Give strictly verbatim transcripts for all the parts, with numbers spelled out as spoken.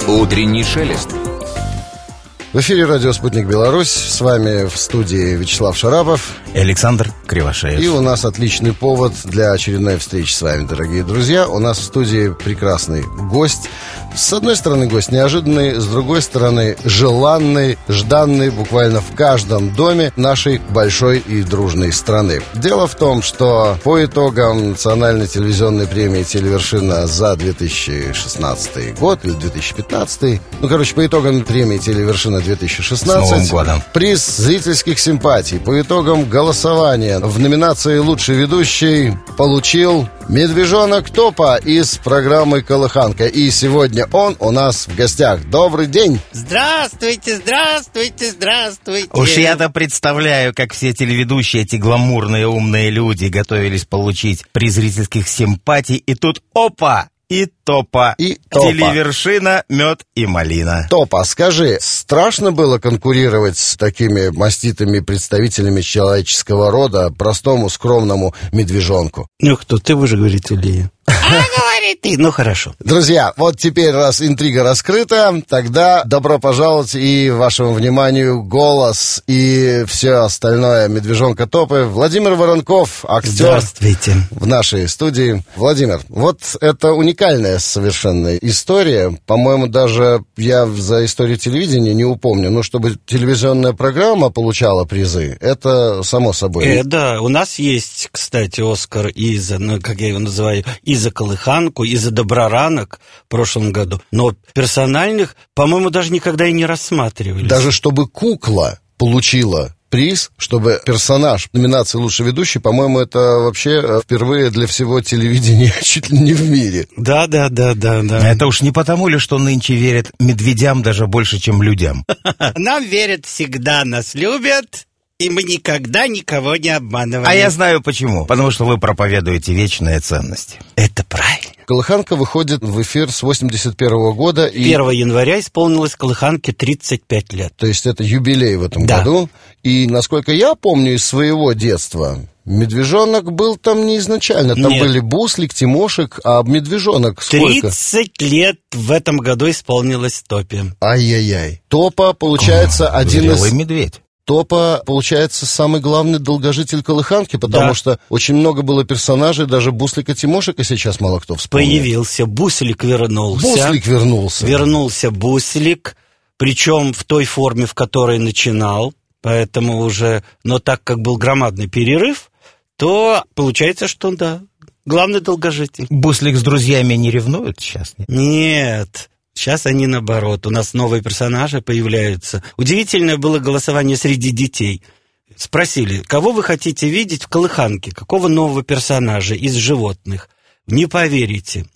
Утренний шелест. В эфире радио «Спутник Беларусь». С вами в студии Вячеслав Шарапов и Александр Кривошеев. И у нас отличный повод для очередной встречи с вами, дорогие друзья. У нас в студии прекрасный гость. С одной стороны, гость неожиданный, с другой стороны, желанный, жданный буквально в каждом доме нашей большой и дружной страны. Дело в том, что по итогам национальной телевизионной премии «Телевершина» за две тысячи шестнадцатый год или две тысячи пятнадцатый, ну, короче, по итогам премии «Телевершина» две тысячи шестнадцать, с Новым годом, приз зрительских симпатий по итогам голосования в номинации «Лучший ведущий» получил медвежонок Топа из программы «Колыханка». И сегодня он у нас в гостях. Добрый день! Здравствуйте, здравствуйте, здравствуйте! Уж я-то представляю, как все телеведущие, эти гламурные умные люди готовились получить приз зрительских симпатий, и тут опа! И Топа. И Топа. Телевершина, мед и малина. Топа, скажи, страшно было конкурировать с такими маститыми представителями человеческого рода, простому, скромному медвежонку? Ну кто, ты, вы же говорите, Илья. А, говори ты, ну хорошо. Друзья, вот теперь, раз интрига раскрыта, тогда добро пожаловать и вашему вниманию голос и все остальное медвежонка Топы. Владимир Воронков, актер. Здравствуйте. В нашей студии. Владимир, вот это уникальная совершенно история. По-моему, даже я за историю телевидения не упомню. Но чтобы телевизионная программа получала призы, это само собой. Э, да, у нас есть, кстати, Оскар и за, ну, как я его называю, и за «Колыханку», и за «Доброранок» в прошлом году. Но персональных, по-моему, даже никогда и не рассматривались. Даже чтобы кукла получила приз, чтобы персонаж номинации «Лучший ведущий», по-моему, это вообще впервые для всего телевидения чуть ли не в мире. Да, да, да, да, да. Это уж не потому ли, что нынче верят медведям даже больше, чем людям? Нам верят всегда, нас любят. И мы никогда никого не обманываем. А я знаю почему. Потому что вы проповедуете вечные ценности. Это правильно. «Колыханка» выходит в эфир с восемьдесят первого года. И... первого января исполнилось «Колыханке» тридцать пять лет. То есть это юбилей в этом да. году. И, насколько я помню из своего детства, медвежонок был там не изначально. Там Нет. были Буслик, Тимошек, а медвежонок сколько? тридцать лет в этом году исполнилось Топе. Ай-яй-яй. Топа, получается, О, один из... зрелый медведь. Топа, получается, самый главный долгожитель «Колыханки», потому да. что очень много было персонажей, даже Буслика Тимошека сейчас мало кто вспомнит. Появился, Буслик вернулся. Буслик вернулся. Вернулся Буслик, причем в той форме, в которой начинал, поэтому уже, но так как был громадный перерыв, то получается, что да, главный долгожитель. Буслик с друзьями не ревнует сейчас? Нет. Нет. Сейчас они наоборот. У нас новые персонажи появляются. Удивительное было голосование среди детей. Спросили, кого вы хотите видеть в «Колыханке? Какого нового персонажа из животных? Не поверите.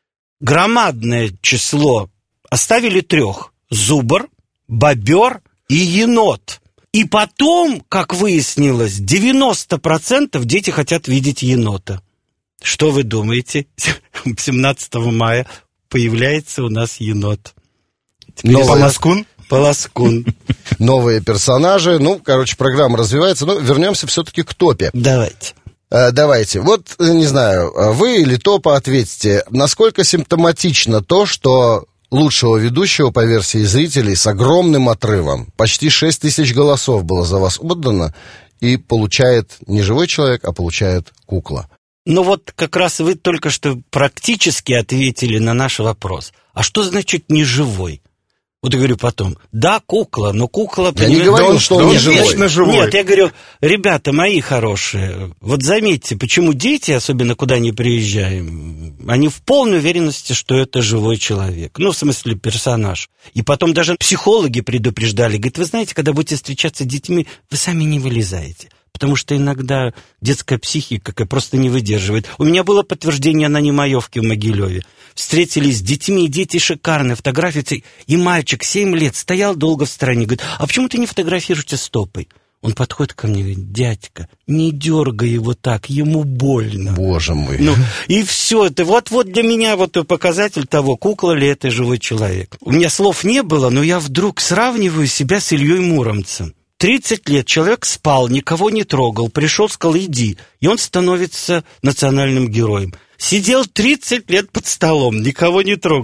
Громадное число. Оставили трех. Зубр, бобер и енот. И потом, как выяснилось, девяносто процентов дети хотят видеть енота. Что вы думаете? семнадцатого мая появляется у нас енот. Новый... Полоскун? Полоскун. Новые персонажи. Ну, короче, программа развивается. Но вернемся все-таки к Топе. Давайте. А, давайте. Вот, не знаю, вы или Топа ответьте, насколько симптоматично то, что лучшего ведущего по версии зрителей с огромным отрывом, почти шесть тысяч голосов было за вас отдано, и получает не живой человек, а получает кукла. Ну вот как раз вы только что практически ответили на наш вопрос. А что значит неживой? Вот я говорю потом, да, кукла, но кукла... Я не говорю, что он не живой. живой. Нет, я говорю, ребята мои хорошие, вот заметьте, почему дети, особенно куда не приезжаем, они в полной уверенности, что это живой человек. Ну, в смысле, персонаж. И потом даже психологи предупреждали, говорят, вы знаете, когда будете встречаться с детьми, вы сами не вылезаете. Потому что иногда детская психика просто не выдерживает. У меня было подтверждение на Немаевке в Могилеве. Встретились с детьми, дети шикарные, фотографии. И мальчик, семь лет, стоял долго в стороне. Говорит, а почему ты не фотографируешься с Топой? Он подходит ко мне и говорит, дядька, не дергай его так, ему больно. Боже мой. Ну, и все это. Вот-вот для меня вот показатель того, кукла ли это живой человек. У меня слов не было, но я вдруг сравниваю себя с Ильей Муромцем. тридцать лет человек спал, никого не трогал, пришел, сказал, иди. И он становится национальным героем. Сидел тридцать лет под столом, никого не трогал.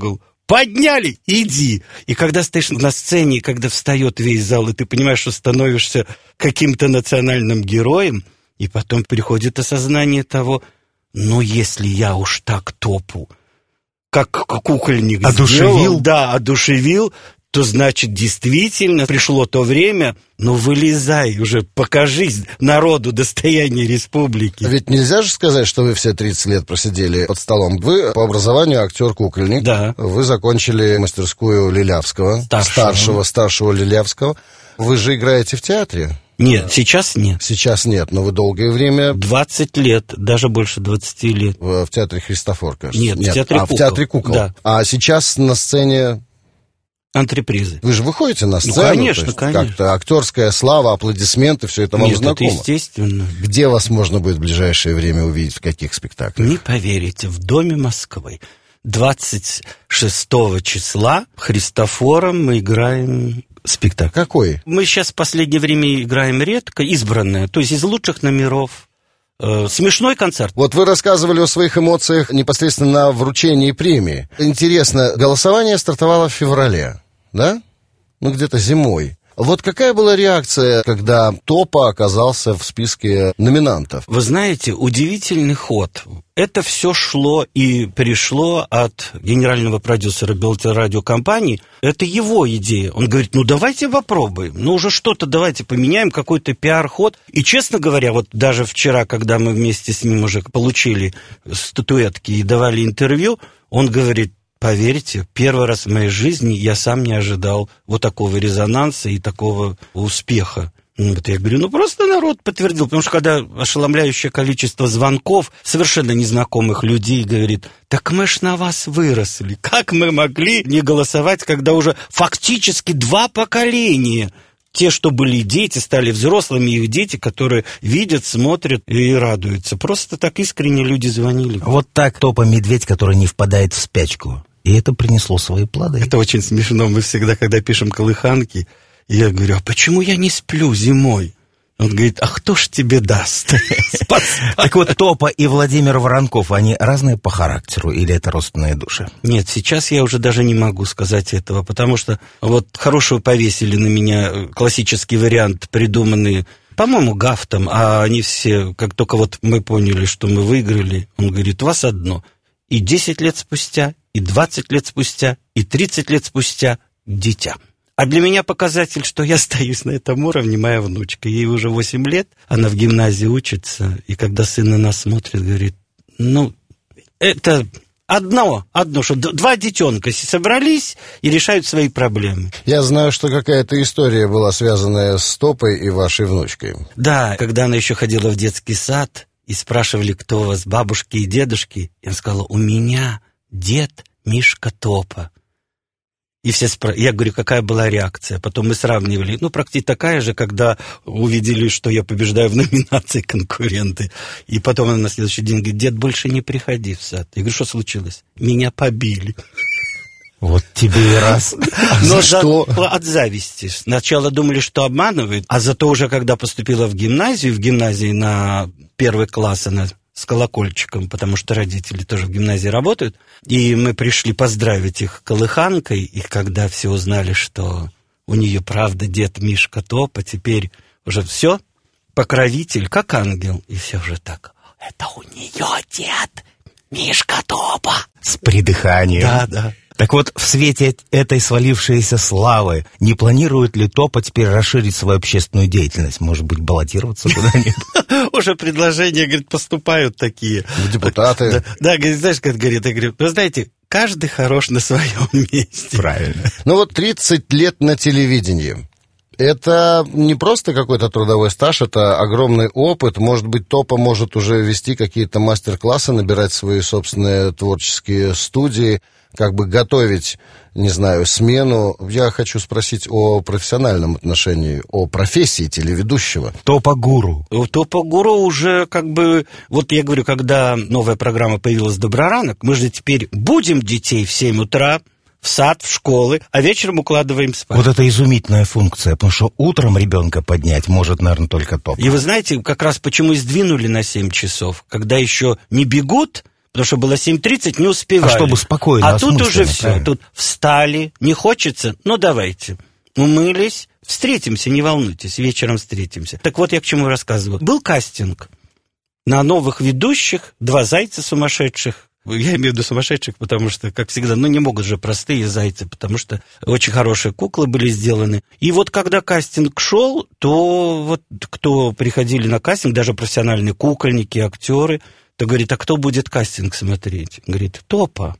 подняли, иди. И когда стоишь на сцене, когда встает весь зал, и ты понимаешь, что становишься каким-то национальным героем, и потом приходит осознание того, ну, если я уж так топу, как кукольник одушевил, сделал, да, одушевил, то, значит, действительно пришло то время, ну, вылезай уже, покажись народу достояние республики. Ведь нельзя же сказать, что вы все тридцать лет просидели под столом. Вы по образованию актер-кукольник. Да. Вы закончили мастерскую Лилявского. Старшего. Старшего, старшего Лилявского. Вы же играете в театре? Нет, сейчас нет. Сейчас нет, но вы долгое время... двадцать лет, даже больше двадцати лет. В, в театре Христофор, кажется. Нет, в театре а, кукол. в театре кукол. Да. А сейчас на сцене... Антрепризы. Вы же выходите на сцену? Ну, конечно, то есть конечно. Как-то актерская слава, аплодисменты, все это вам Нет, знакомо? это естественно. Где вас можно будет в ближайшее время увидеть, в каких спектаклях? Не поверите, в Доме Москвы. двадцать шестого числа Христофором мы играем спектакль. Какой? Мы сейчас в последнее время играем редко, избранное, то есть из лучших номеров. Э, смешной концерт. Вот вы рассказывали о своих эмоциях непосредственно на вручении премии. Интересно, голосование стартовало в феврале, да? Ну, где-то зимой. Вот какая была реакция, когда Топа оказался в списке номинантов? Вы знаете, удивительный ход. Это все шло и пришло от генерального продюсера Белтелерадиокомпании. Это его идея. Он говорит, ну давайте попробуем. Ну уже что-то давайте поменяем, какой-то пиар-ход. И, честно говоря, вот даже вчера, когда мы вместе с ним уже получили статуэтки и давали интервью, он говорит, поверьте, первый раз в моей жизни я сам не ожидал вот такого резонанса и такого успеха. Вот я говорю, ну просто народ подтвердил, потому что когда ошеломляющее количество звонков совершенно незнакомых людей говорит, так мы ж на вас выросли, как мы могли не голосовать, когда уже фактически два поколения, те, что были дети, стали взрослыми, их дети, которые видят, смотрят и радуются. Просто так искренне люди звонили. Вот так Топа медведь, который не впадает в спячку. И это принесло свои плоды. Это очень смешно. Мы всегда, когда пишем колыханки, я говорю, а почему я не сплю зимой? Он говорит, а кто ж тебе даст? Так вот, Топа и Владимир Воронков, они разные по характеру или это родственные души? Нет, сейчас я уже даже не могу сказать этого, потому что вот хорошего повесили на меня классический вариант, придуманный, по-моему, Гафтом, а они все, как только вот мы поняли, что мы выиграли, он говорит, вас одно. И десять лет спустя, и двадцать лет спустя, и тридцать лет спустя дитя. А для меня показатель, что я остаюсь на этом уровне, моя внучка. Ей уже восемь лет, она в гимназии учится, и когда сын на нас смотрит, говорит, ну, это одно, одно, что два детенка собрались и решают свои проблемы. Я знаю, что какая-то история была связанная с Топой и вашей внучкой. Да, когда она еще ходила в детский сад, и спрашивали, кто у вас, бабушки и дедушки, я сказала, у меня дед Мишка Топа. И все спра... Я говорю, какая была реакция? Потом мы сравнивали. Ну, практически такая же, когда увидели, что я побеждаю в номинации конкуренты. И потом она на следующий день говорит, дед, больше не приходи в сад. Я говорю, что случилось? Меня побили. Вот тебе и раз. Но За что? От зависти. Сначала думали, что обманывают, а зато уже, когда поступила в гимназию, в гимназии на первый класс она с колокольчиком, потому что родители тоже в гимназии работают, и мы пришли поздравить их колыханкой, и когда все узнали, что у нее, правда, дед Мишка Топа, теперь уже все, покровитель, как ангел, и все уже так, это у нее дед Мишка Топа. С придыханием. Да, да. Так вот, в свете этой свалившейся славы, не планирует ли Топа теперь расширить свою общественную деятельность? Может быть, баллотироваться куда-нибудь? Уже предложения, говорит, поступают такие. В депутаты. Да, да, говорит, знаешь, как говорит, я говорю, вы знаете, каждый хорош на своем месте. Правильно. Ну вот тридцать лет на телевидении. Это не просто какой-то трудовой стаж, это огромный опыт. Может быть, Топа может уже вести какие-то мастер-классы, набирать свои собственные творческие студии, как бы готовить, не знаю, смену. Я хочу спросить о профессиональном отношении, о профессии телеведущего. Топа-гуру. Топа-гуру уже как бы... Вот я говорю, когда новая программа появилась «Доброранок», мы же теперь будем детей в семь утра в сад, в школы, а вечером укладываем спать. Вот это изумительная функция, потому что утром ребенка поднять может, наверное, только Топа. И вы знаете, как раз почему и сдвинули на семь часов, когда еще не бегут, потому что было семь тридцать, не успевали. А чтобы спокойно, А тут уже все, правильно. тут встали, не хочется, ну давайте. Умылись, встретимся, не волнуйтесь, вечером встретимся. Так вот я к чему рассказываю. Был кастинг на новых ведущих, два зайца сумасшедших. Я имею в виду сумасшедших, потому что, как всегда, ну не могут же простые зайцы, потому что очень хорошие куклы были сделаны. И вот когда кастинг шел, то вот кто приходили на кастинг, даже профессиональные кукольники, актеры, то говорит, а кто будет кастинг смотреть? Говорит, Топа.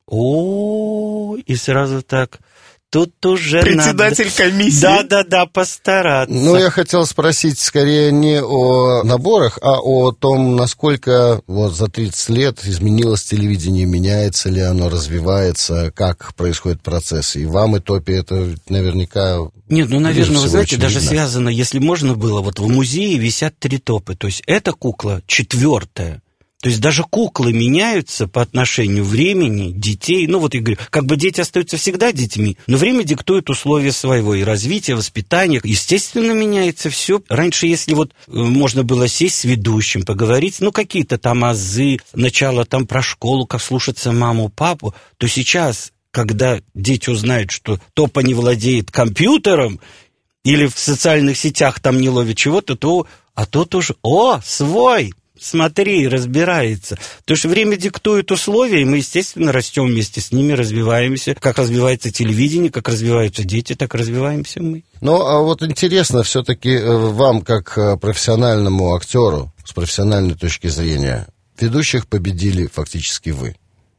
О, и сразу так... Тут уже председатель надо... комиссии. Да-да-да, постараться. Ну, я хотел спросить скорее не о наборах, а о том, насколько вот за тридцать лет изменилось телевидение, меняется ли оно, развивается, как происходит процесс. И вам, и Топе это наверняка... Нет, ну, наверное, вы знаете, очевидно. даже связано, если можно было, вот в музее висят три Топы. То есть эта кукла четвертая. То есть даже куклы меняются по отношению времени, детей. Ну вот я говорю, как бы дети остаются всегда детьми, но время диктует условия своего и развития, воспитания. Естественно, меняется все. Раньше, если вот можно было сесть с ведущим, поговорить, ну какие-то там азы, начало там про школу, как слушаться маму, папу, то сейчас, когда дети узнают, что Топа не владеет компьютером, или в социальных сетях там не ловит чего-то, то, а тот уже, о, свой! Смотри, разбирается. То есть время диктует условия, и мы, естественно, растем вместе с ними, развиваемся. Как развивается телевидение, как развиваются дети, так развиваемся мы. Ну, а вот интересно, все-таки вам, как профессиональному актеру, с профессиональной точки зрения, ведущих победили фактически вы.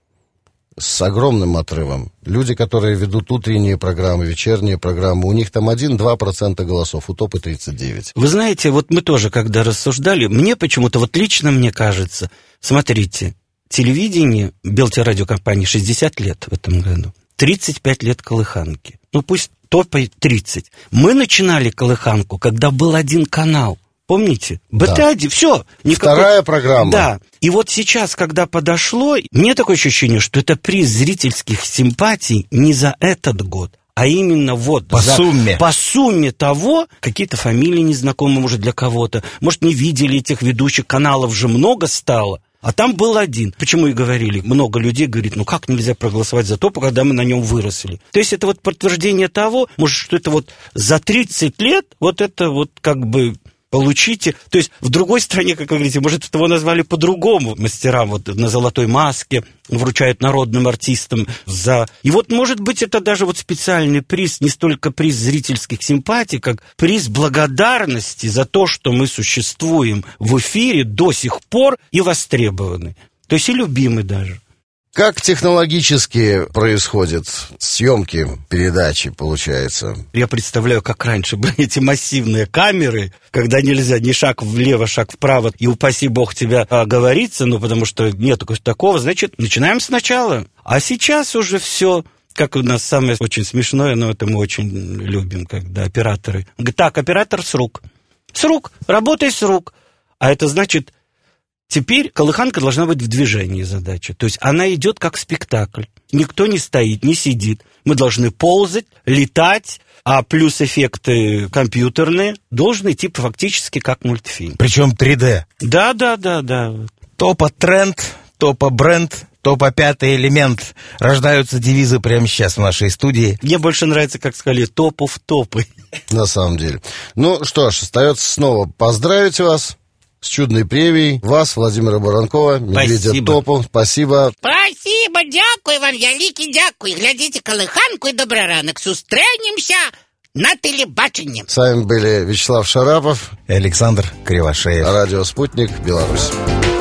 С огромным отрывом. Люди, которые ведут утренние программы, вечерние программы, у них там один-два процента голосов, у Топы тридцать девять. Вы знаете, вот мы тоже, когда рассуждали, мне почему-то, вот лично мне кажется, смотрите, телевидение, Белтерадиокомпании шестьдесят лет в этом году, тридцать пять лет колыханки. Ну, пусть Топой тридцать. Мы начинали колыханку, когда был один канал. Помните? бэ тэ один, да. Все. Никакой... Вторая программа. Да. И вот сейчас, когда подошло, мне такое ощущение, что это приз зрительских симпатий не за этот год, а именно вот по за, сумме. По сумме того, какие-то фамилии незнакомые, может, для кого-то, может, не видели этих ведущих, каналов же много стало. А там был один. Почему и говорили, много людей говорит, ну как нельзя проголосовать за Топу, когда мы на нем выросли. То есть это вот подтверждение того, может, что это вот за тридцать лет, вот это вот как бы... Получите, то есть в другой стране, как вы говорите, может, его назвали по-другому мастерам, вот на золотой маске вручают народным артистам за... И вот, может быть, это даже вот специальный приз, не столько приз зрительских симпатий, как приз благодарности за то, что мы существуем в эфире до сих пор и востребованы. То есть и любимы даже. Как технологически происходят съемки передачи, получается? Я представляю, как раньше были эти массивные камеры, когда нельзя ни шаг влево, шаг вправо, и упаси бог тебя оговориться, ну, потому что нет такого, значит, начинаем сначала. А сейчас уже все, как у нас самое очень смешное, но это мы очень любим, когда операторы... Говорят, так, оператор с рук. С рук, работай с рук. А это значит... Теперь колыханка должна быть в движении задача. То есть она идет как спектакль. Никто не стоит, не сидит. Мы должны ползать, летать, а плюс эффекты компьютерные должны идти фактически как мультфильм. Причем три дэ. Да, да, да, да. Топа тренд, Топа бренд, Топа пятый элемент. Рождаются девизы прямо сейчас в нашей студии. Мне больше нравится, как сказали, топу в топы. На самом деле. Ну что ж, остается снова поздравить вас с чудной премией. Вас, Владимира Баранкова, Медведя Топу. Спасибо. Спасибо, дякую вам, великий дякую. Глядите колыханку и добрий ранок. Зустрінемося на телебаченні. С вами были Вячеслав Шарапов и Александр Кривошеев. Радио «Спутник», Беларусь.